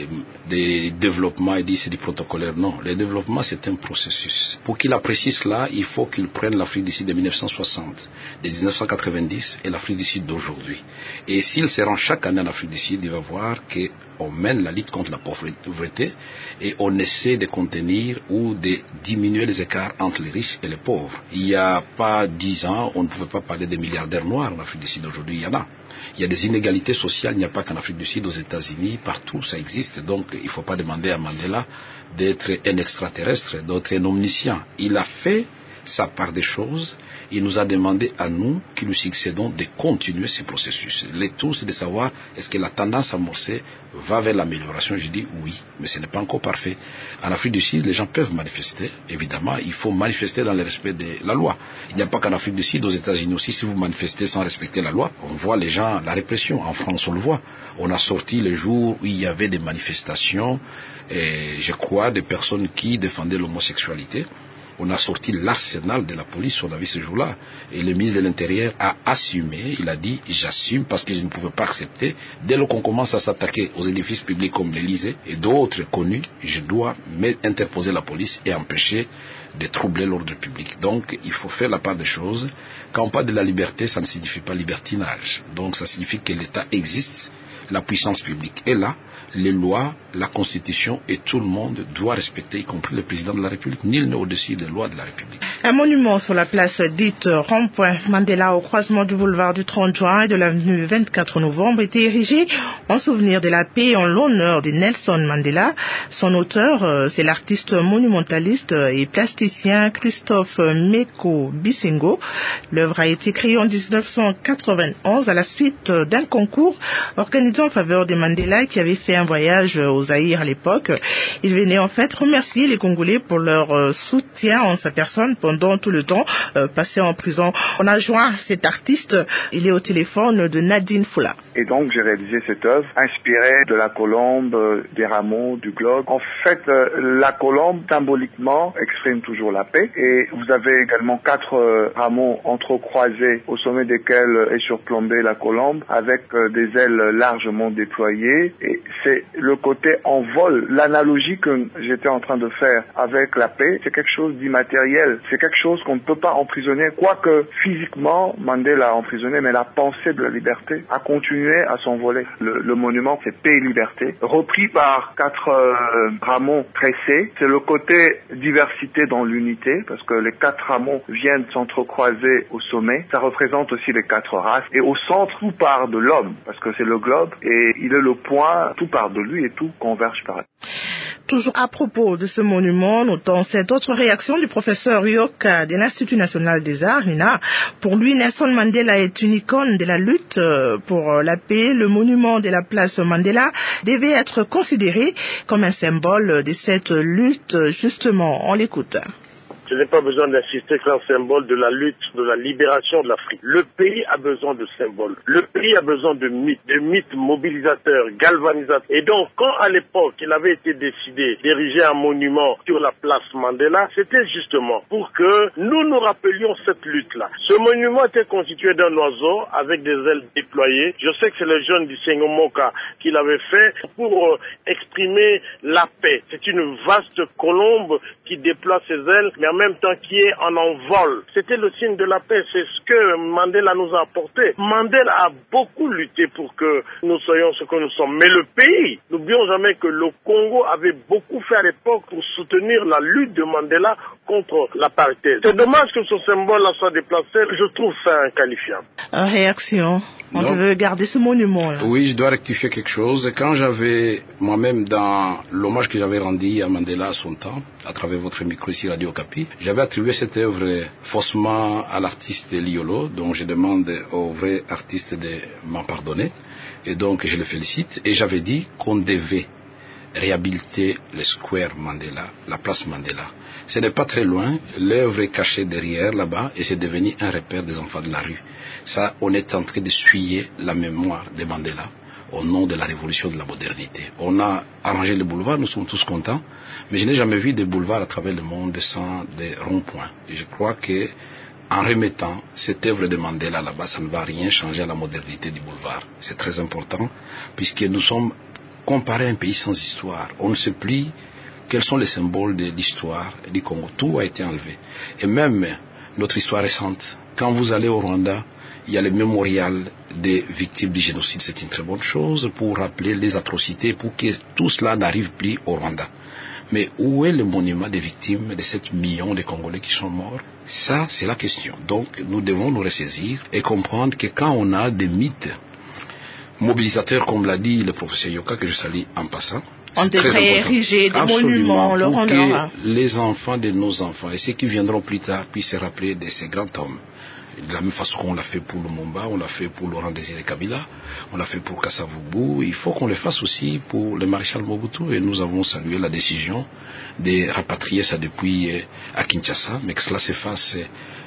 des développements et dit c'est du protocolaire. Non, le développement c'est un processus. Pour qu'il apprécie cela, il faut qu'il prenne l'Afrique du Sud de 1960, de 1990 et l'Afrique du Sud d'aujourd'hui. Et s'il se rend chaque année en Afrique du Sud, il va voir qu'on mène la lutte contre la pauvreté et on essaie de contenir ou de diminuer les écarts entre les riches et les pauvres. Il n'y a pas 10 ans, on ne pouvait pas parler des milliardaires noirs en Afrique du Sud. Aujourd'hui, il y en a. Il y a des inégalités sociales, il n'y a pas qu'en Afrique du Sud, aux États-Unis, partout ça existe. Donc il ne faut pas demander à Mandela d'être un extraterrestre, d'être un omniscient. Il a fait sa part des choses. Il nous a demandé à nous, qui lui succédons, de continuer ce processus. Le tout, c'est de savoir est-ce que la tendance amorcée va vers l'amélioration. Je dis oui, mais ce n'est pas encore parfait. En Afrique du Sud, les gens peuvent manifester. Évidemment, il faut manifester dans le respect de la loi. Il n'y a pas qu'en Afrique du Sud, aux États-Unis aussi, si vous manifestez sans respecter la loi, on voit les gens, la répression. En France, on le voit. On a sorti les jours où il y avait des manifestations, et je crois, des personnes qui défendaient l'homosexualité. On a sorti l'arsenal de la police, on a vu ce jour-là. Et le ministre de l'Intérieur a assumé, il a dit, j'assume parce que je ne pouvais pas accepter. Dès lors qu'on commence à s'attaquer aux édifices publics comme l'Élysée et d'autres connus, je dois interposer la police et empêcher de troubler l'ordre public. Donc, il faut faire la part des choses. Quand on parle de la liberté, ça ne signifie pas libertinage. Donc, ça signifie que l'État existe, la puissance publique est là, les lois, la Constitution et tout le monde doit respecter, y compris le président de la République. Nul n'est au-dessus des lois de la République. Un monument sur la place dite Rond-Point Mandela au croisement du boulevard du 30 juin et de l'avenue 24 novembre était érigé en souvenir de la paix en l'honneur de Nelson Mandela. Son auteur, c'est l'artiste monumentaliste et plasticien Christophe Meko Bisingo. L'œuvre a été créée en 1991 à la suite d'un concours organisé en faveur de Mandela qui avait fait un voyage au Zaïre à l'époque. Il venait en fait remercier les Congolais pour leur soutien en sa personne pendant tout le temps passé en prison. On a joint cet artiste, il est au téléphone de Nadine Foula. Et donc j'ai réalisé cette œuvre inspirée de la colombe, des rameaux, du globe. En fait, la colombe symboliquement exprime toujours la paix et vous avez également 4 rameaux entrecroisés au sommet desquels est surplombée la colombe avec des ailes largement déployées et c'est le côté en vol. L'analogie que j'étais en train de faire avec la paix, c'est quelque chose d'immatériel. C'est quelque chose qu'on ne peut pas emprisonner. Quoique physiquement, Mandela a emprisonné, mais la pensée de la liberté a continué à s'envoler. Le monument, c'est paix et liberté. Repris par 4 rameaux tressés. C'est le côté diversité dans l'unité, parce que les 4 rameaux viennent s'entrecroiser au sommet. Ça représente aussi les 4 races. Et au centre, tout part de l'homme, parce que c'est le globe, et il est le point, tout part de lui et tout converge par là. Toujours à propos de ce monument, notons cette autre réaction du professeur Yoka de l'Institut national des arts, l'INA. Pour lui, Nelson Mandela est une icône de la lutte pour la paix. Le monument de la place Mandela devait être considéré comme un symbole de cette lutte. Justement, on l'écoute. Je n'ai pas besoin d'insister que c'est un symbole de la lutte, de la libération de l'Afrique. Le pays a besoin de symboles. Le pays a besoin de mythes mobilisateurs, galvanisateurs. Et donc, quand à l'époque, il avait été décidé d'ériger un monument sur la place Mandela, c'était justement pour que nous nous rappelions cette lutte-là. Ce monument était constitué d'un oiseau avec des ailes déployées. Je sais que c'est le jeune du Sengomoka qui l'avait fait pour exprimer la paix. C'est une vaste colombe qui déploie ses ailes, mais en même temps qui est en envol. C'était le signe de la paix, c'est ce que Mandela nous a apporté. Mandela a beaucoup lutté pour que nous soyons ce que nous sommes. Mais le pays, n'oublions jamais que le Congo avait beaucoup fait à l'époque pour soutenir la lutte de Mandela contre l'apartheid. C'est dommage que ce symbole-là soit déplacé, je trouve ça inqualifiable. Réaction. On veut garder ce monument-là. Oui, je dois rectifier quelque chose. Quand j'avais, moi-même, dans l'hommage que j'avais rendu à Mandela à son temps, à travers votre micro ici, Radio Okapi, j'avais attribué cette œuvre faussement à l'artiste Liolo, donc je demande au vrai artiste de m'en pardonner. Et donc, je le félicite. Et j'avais dit qu'on devait réhabiliter le Square Mandela, la place Mandela. Ce n'est pas très loin, l'œuvre est cachée derrière là-bas et c'est devenu un repère des enfants de la rue. Ça, on est en train de suyer la mémoire de Mandela au nom de la révolution de la modernité. On a arrangé le boulevard, nous sommes tous contents, mais je n'ai jamais vu des boulevards à travers le monde sans des ronds-points. Et je crois que en remettant cette œuvre de Mandela là-bas, ça ne va rien changer à la modernité du boulevard. C'est très important puisque nous sommes comparés à un pays sans histoire. On ne sait plus quels sont les symboles de l'histoire du Congo. Tout a été enlevé. Et même notre histoire récente, quand vous allez au Rwanda, il y a le mémorial des victimes du génocide. C'est une très bonne chose pour rappeler les atrocités, pour que tout cela n'arrive plus au Rwanda. Mais où est le monument des victimes de 7 millions de Congolais qui sont morts? Ça, c'est la question. Donc, nous devons nous ressaisir et comprendre que quand on a des mythes mobilisateurs, comme l'a dit le professeur Yoka, que je salue en passant. On devrait ériger des monuments, le pour que les enfants de nos enfants et ceux qui viendront plus tard puissent se rappeler de ces grands hommes. De la même façon qu'on l'a fait pour Lumumba, on l'a fait pour Laurent Désiré Kabila, on l'a fait pour Kasavubu, il faut qu'on le fasse aussi pour le maréchal Mobutu, et nous avons salué la décision de rapatrier ça depuis à Kinshasa, mais que cela se fasse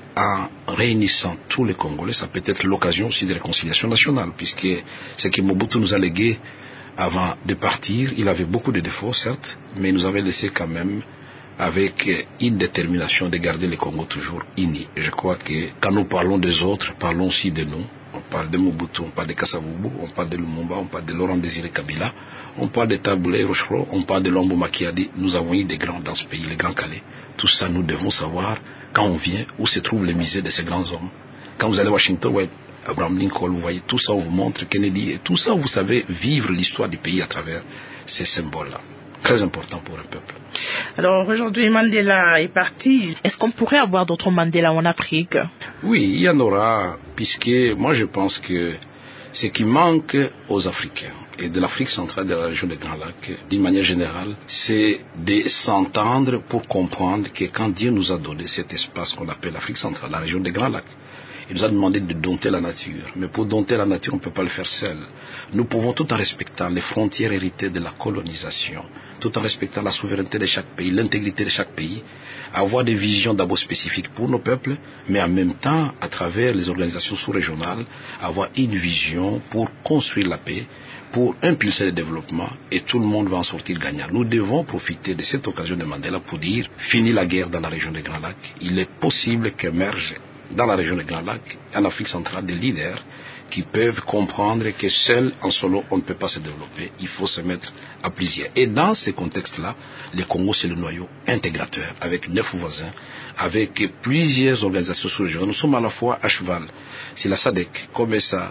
en réunissant tous les Congolais. Ça peut être l'occasion aussi de réconciliation nationale, puisque ce que Mobutu nous a légué avant de partir, il avait beaucoup de défauts, certes, mais il nous avait laissé quand même avec une détermination de garder le Congo toujours uni. Je crois que quand nous parlons des autres, parlons aussi de nous. On parle de Mobutu, on parle de Kasavubu, on parle de Lumumba, on parle de Laurent Désiré Kabila, on parle de Taboulé Rochereau, on parle de Lombo Makiadi. Nous avons eu des grands dans ce pays, les grands Calais. Tout ça, nous devons savoir quand on vient, où se trouve le musée de ces grands hommes. Quand vous allez à Washington, ouais, Abraham Lincoln, vous voyez tout ça, on vous montre Kennedy, et tout ça, vous savez vivre l'histoire du pays à travers ces symboles-là. Très important pour un peuple. Alors aujourd'hui, Mandela est parti. Est-ce qu'on pourrait avoir d'autres Mandela en Afrique? Oui, il y en aura, puisque moi je pense que ce qui manque aux Africains et de l'Afrique centrale, de la région des Grands Lacs, d'une manière générale, c'est de s'entendre pour comprendre que quand Dieu nous a donné cet espace qu'on appelle l'Afrique centrale, la région des Grands Lacs, il nous a demandé de dompter la nature. Mais pour dompter la nature, on ne peut pas le faire seul. Nous pouvons, tout en respectant les frontières héritées de la colonisation, tout en respectant la souveraineté de chaque pays, l'intégrité de chaque pays, avoir des visions d'abord spécifiques pour nos peuples, mais en même temps, à travers les organisations sous-régionales, avoir une vision pour construire la paix, pour impulser le développement, et tout le monde va en sortir gagnant. Nous devons profiter de cette occasion de Mandela pour dire, fini la guerre dans la région des Grands Lacs. Il est possible qu'émerge dans la région des Grands Lacs, en Afrique centrale, des leaders qui peuvent comprendre que seul, en solo, on ne peut pas se développer. Il faut se mettre à plusieurs. Et dans ces contextes-là, le Congo, c'est le noyau intégrateur, avec 9 voisins, avec plusieurs organisations sous-régionales. Nous sommes à la fois à cheval. C'est la SADC, comme ça,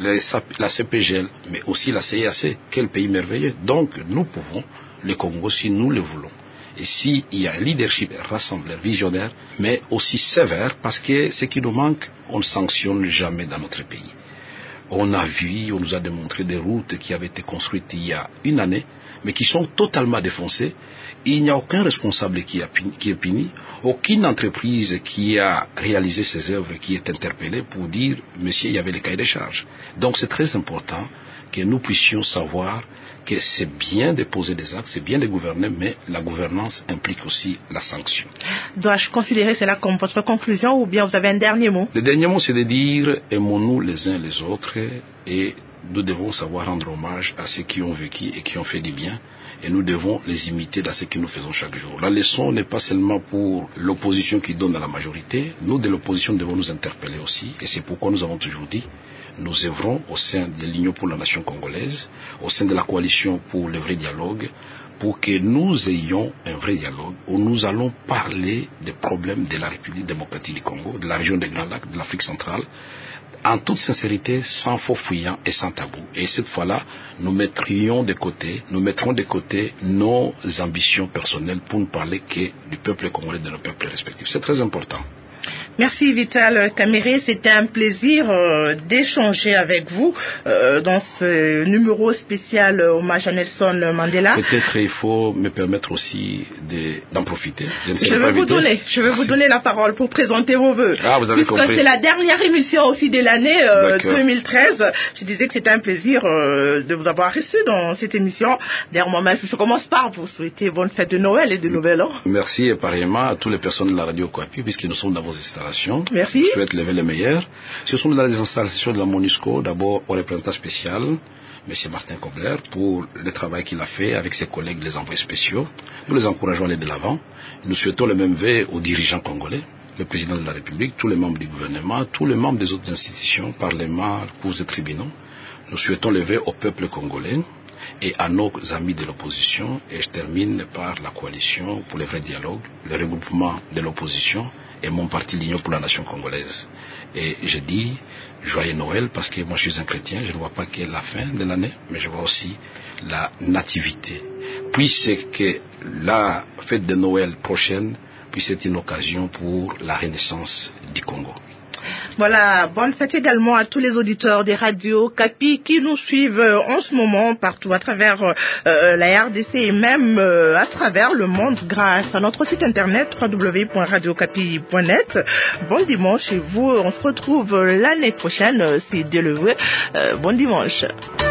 la CPGL, mais aussi la CIAC. Quel pays merveilleux. Donc, nous pouvons, le Congo, si nous le voulons. Et s'il y a un leadership rassembleur, visionnaire, mais aussi sévère, parce que ce qui nous manque, on ne sanctionne jamais dans notre pays. On a vu, on nous a démontré des routes qui avaient été construites il y a une année, mais qui sont totalement défoncées. Il n'y a aucun responsable qui est puni, aucune entreprise qui a réalisé ces œuvres qui est interpellée pour dire, monsieur, il y avait les cahiers de charges. Donc c'est très important que nous puissions savoir que c'est bien de poser des actes, c'est bien de gouverner, mais la gouvernance implique aussi la sanction. Dois-je considérer cela comme votre conclusion ou bien vous avez un dernier mot? Le dernier mot, c'est de dire aimons-nous les uns les autres et nous devons savoir rendre hommage à ceux qui ont vécu et qui ont fait du bien et nous devons les imiter dans ce que nous faisons chaque jour. La leçon n'est pas seulement pour l'opposition qui donne à la majorité, nous de l'opposition devons nous interpeller aussi et c'est pourquoi nous avons toujours dit nous œuvrons au sein de l'Union pour la nation congolaise, au sein de la coalition pour le vrai dialogue, pour que nous ayons un vrai dialogue où nous allons parler des problèmes de la République démocratique du Congo, de la région des Grands Lacs, de l'Afrique centrale, en toute sincérité, sans faux fuyant et sans tabou. Et cette fois-là, nous mettrons de côté nos ambitions personnelles pour ne parler que du peuple congolais, de nos peuples respectifs. C'est très important. Merci Vital Kamerhe, c'était un plaisir d'échanger avec vous dans ce numéro spécial hommage à Nelson Mandela. Peut-être il faut me permettre aussi d'en profiter. Je vais vous donner la parole pour présenter vos vœux. Ah, vous avez compris. Puisque c'est la dernière émission aussi de l'année 2013. Je disais que c'était un plaisir de vous avoir reçu dans cette émission. D'ailleurs, moi-même, je commence par vous souhaiter bonne fête de Noël et de Nouvel An. Merci et pareillement à toutes les personnes de la radio Coapi, puisque nous sommes dans vos installations. Merci. Je souhaite lever le meilleur. Ce sont dans les installations de la MONUSCO, d'abord au représentant spécial, M. Martin Kobler, pour le travail qu'il a fait avec ses collègues, les envoyés spéciaux. Nous les encourageons à aller de l'avant. Nous souhaitons le même vœu aux dirigeants congolais, le président de la République, tous les membres du gouvernement, tous les membres des autres institutions, parlements, cours et tribunaux. Nous souhaitons le vœu au peuple congolais et à nos amis de l'opposition. Et je termine par la coalition pour le vrai dialogue, le regroupement de l'opposition et mon parti l'Union pour la nation congolaise. Et je dis joyeux Noël parce que moi je suis un chrétien, je ne vois pas que la fin de l'année, mais je vois aussi la nativité. Puisque la fête de Noël prochaine puisse être une occasion pour la renaissance du Congo. Voilà, bonne fête également à tous les auditeurs des radios Capi qui nous suivent en ce moment partout à travers la RDC et même à travers le monde grâce à notre site internet www.radiocapi.net. Bon dimanche et vous, on se retrouve l'année prochaine si Dieu le veut. Bon dimanche.